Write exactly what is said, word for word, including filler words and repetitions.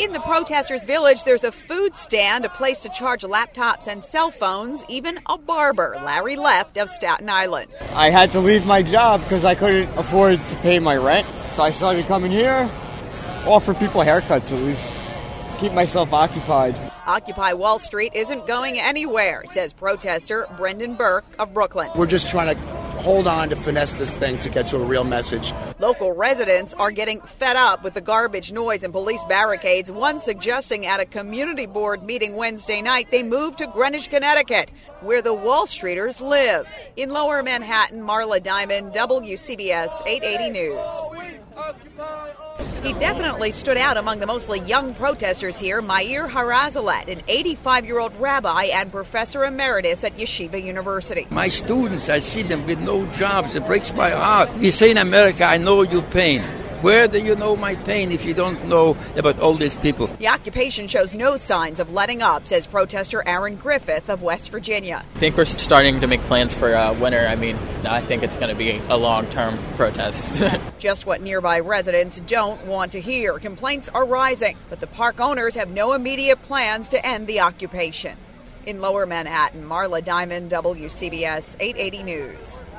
In the protesters' village, there's a food stand, a place to charge laptops and cell phones, even a barber, Larry Left of Staten Island. I had to leave my job because I couldn't afford to pay my rent, so I started coming here, offer people haircuts at least, keep myself occupied. Occupy Wall Street isn't going anywhere, says protester Brendan Burke of Brooklyn. We're just trying to hold on to finesse this thing to get to a real message. Local residents are getting fed up with the garbage, noise, and police barricades, one suggesting at a community board meeting Wednesday night they move to Greenwich, Connecticut, where the Wall Streeters live. In Lower Manhattan, Marla Diamond, W C B S eight eighty News. He definitely stood out among the mostly young protesters here. Meir Harazalat, an eighty-five-year-old rabbi and professor emeritus at Yeshiva University. My students, I see them with no jobs. It breaks my heart. We say in America, I know your pain. Where do you know my pain if you don't know about all these people? The occupation shows no signs of letting up, says protester Aaron Griffith of West Virginia. I think we're starting to make plans for uh, winter. I mean, I think it's going to be a long-term protest. Just what nearby residents don't want to hear. Complaints are rising, but the park owners have no immediate plans to end the occupation. In Lower Manhattan, Marla Diamond, W C B S eight eighty News.